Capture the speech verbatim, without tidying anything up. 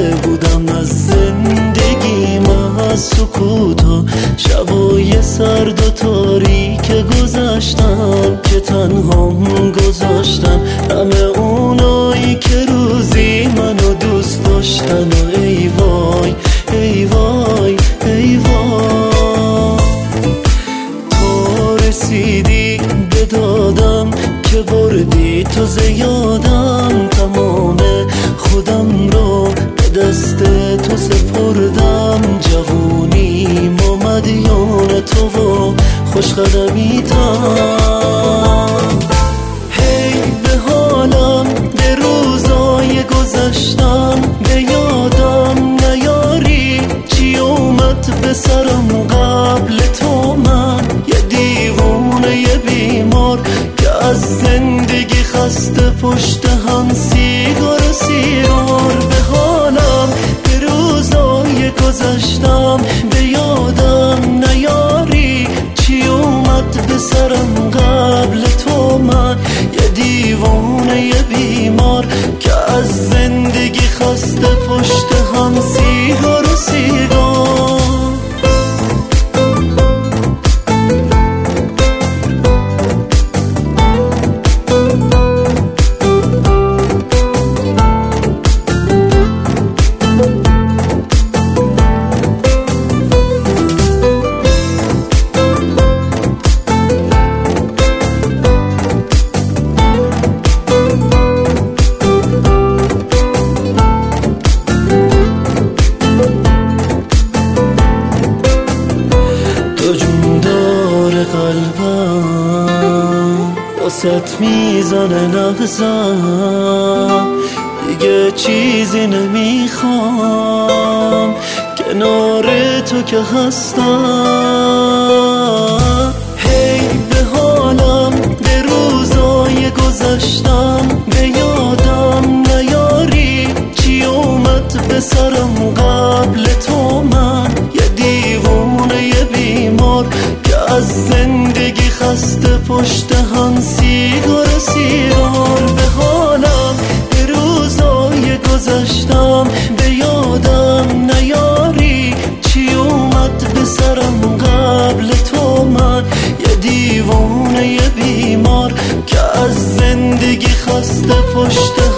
بودم از زندگیم، از سکوتا شبای سرد و تاریک گذشتم که تنهام گذاشتن همه اونایی که روزی منو دوست داشتن. و ای وای ای وای ای وای، تو رسیدی به دادم که بردی تو زیادم، تمام خودم رو به دست تو سپردم. جوونیم و مدیون تو و خوش قدمیتم. هی به حالم به روزای گذشتم، به یادم نیاری چی اومد به سرم قبل تو. من یه دیوونه یه بیمار که از زندگی خسته پشت هم سیگار و سیگار. به حالم به روزای گذشتم، به یادم نیاری چی اومد به سرم قبل تو. من یه دیوونه یه بیمار که از زندگی خسته پشت هم سیگار و سیگار. قلبم واسط میزنه نبضم، دیگه چیزی نمیخوام کنار تو که هستم. هی به حالم به روزای گذشتم، به یادم نیاری چی اومد به سرم قبل تو. من یه دیوونه یه بیمار که از زندگی خسته پشت هم سیگار و سیگار. به حالم به روزای گذشتم، به یادم نیاری چی اومد به سرم قبل تو. من یه دیوونه یه بیمار که از زندگی خسته پشت